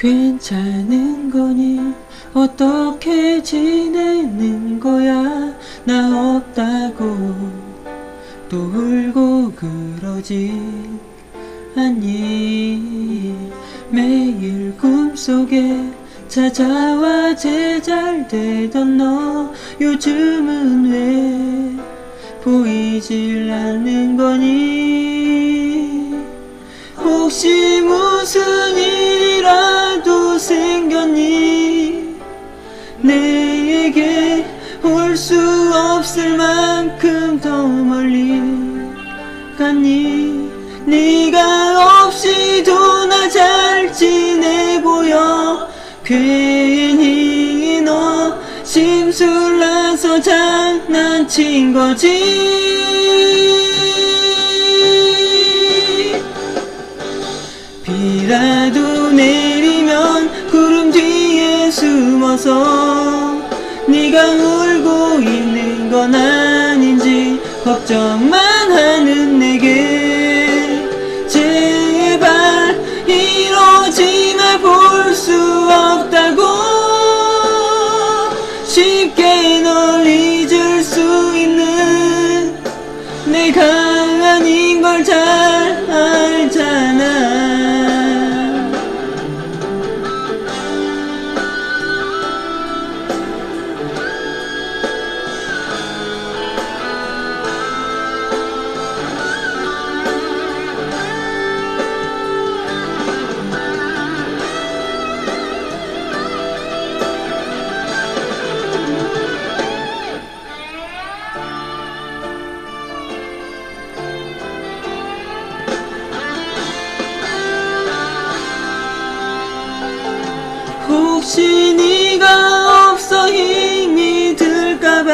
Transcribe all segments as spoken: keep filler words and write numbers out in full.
괜찮은 거니? 어떻게 지내는 거야? 나 없다고 또 울고 그러지 않니? 매일 꿈속에 찾아와 제잘되던 너 요즘은 왜 보이질 않는 거니? 혹시 무슨 일이라도 생겼니? 내게 올 수 없을 만큼 더 멀리 갔니? 네가 없이도 나 잘 지내 보여. 괜히 너 심술나서 장난친 거지. 비라도 내리면 구름 뒤에 숨어서 네가 울고 있는 건 아닌지 걱정만 하는 내게 제발 이러지 마. 볼 수 없다고 쉽게 널 잊을 수 있는 내가 아닌 걸 잘 알잖아. 혹시 네가 없어 힘이 들까봐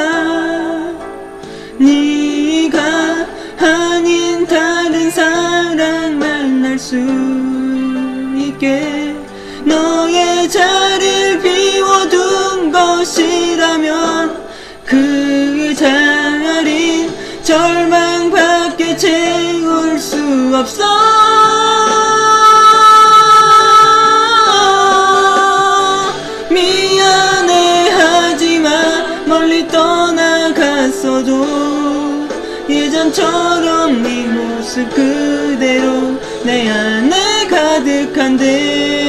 네가 아닌 다른 사랑 만날 수 있게 너의 자리를 비워둔 것이라면 그 자린 절망밖에 채울 수 없어. 멀리 떠나갔어도 예전처럼 네 모습 그대로 내 안에 가득한데